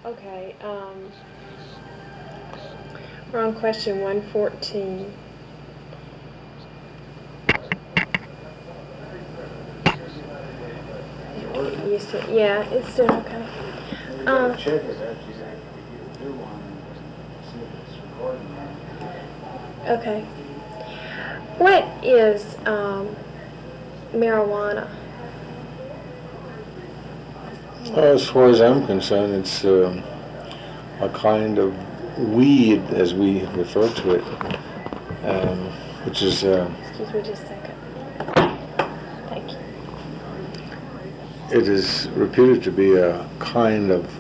Okay, we're on question 114. Used to, yeah, it's still okay. Check it out. She's like, if you do one, see if it's recording now. Okay. What is marijuana? As far as I'm concerned, it's a kind of weed, as we refer to it, which is Excuse me just a second. Thank you. it is reputed to be a kind of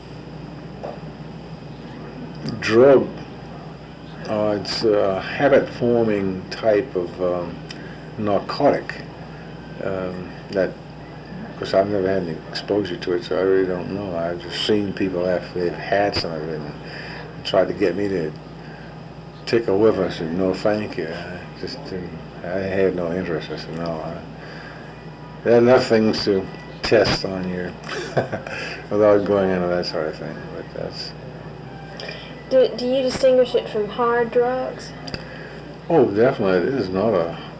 drug. It's a habit-forming type of narcotic that, of course, I've never had any exposure to it, so I really don't know. I've just seen people after they've had some of it and tried to get me to take a whiff. I said, no, thank you. I had no interest. I said, no. There are enough things to test on you without going into that sort of thing. But that's. Do you distinguish it from hard drugs? Oh, definitely. It is not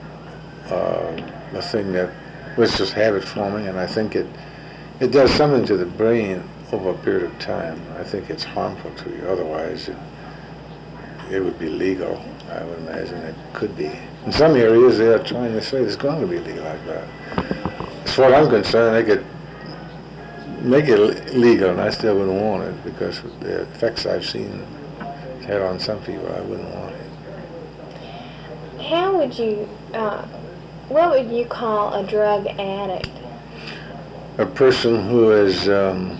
a thing that was just habit forming, and I think it does something to the brain over a period of time. I think it's harmful to you. Otherwise, it would be legal. I would imagine it could be. In some areas, they are trying to say it's going to be legal like that. As far as I'm concerned, they could make it legal, and I still wouldn't want it because the effects I've seen it's had on some people, I wouldn't want it. How would you, what would you call a drug addict? A person who is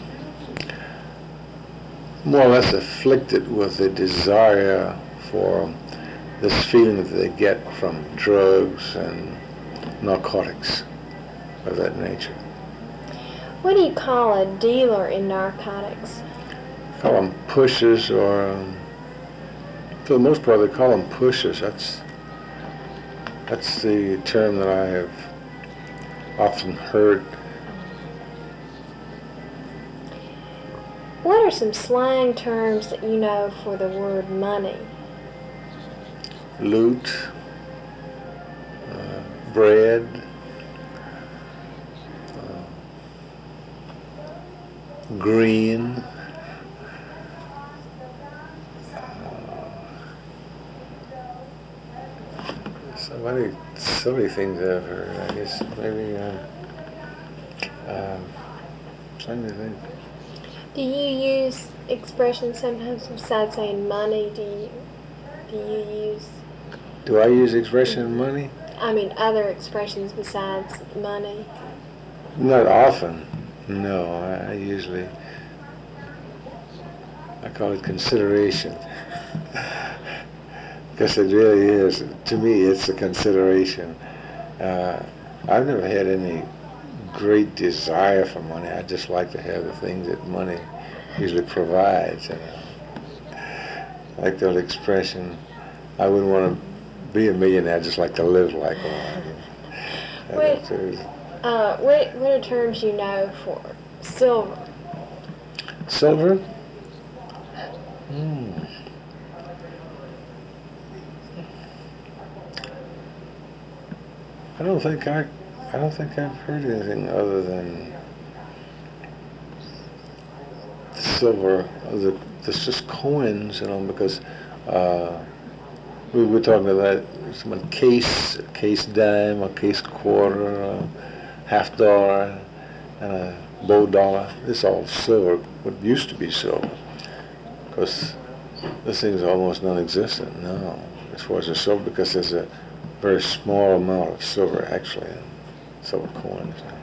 more or less afflicted with a desire for this feeling that they get from drugs and narcotics of that nature. What do you call a dealer in narcotics? Call them pushers, or for the most part, they call them pushers. That's the term that I have often heard. What are some slang terms that you know for the word money? Loot, bread, green. So many things I've heard. I guess maybe trying to think. Do you use expressions sometimes besides saying money? Do you use? Do I use expression money? I mean, other expressions besides money. Not often. No, I usually I call it consideration. Because it really is. To me, it's a consideration. I've never had any great desire for money. I just like to have the things that money usually provides. Like the old expression, I wouldn't want to be a millionaire. I just like to live like one. What are terms you know for silver? Silver? I don't think I've heard anything other than silver. There's just coins, because we were talking about some case dime, a case quarter, a $50, and a bow dollar. It's all silver. What used to be silver, because this thing's almost non-existent now as far as the silver, because there's a very small amount of silver actually in silver coins.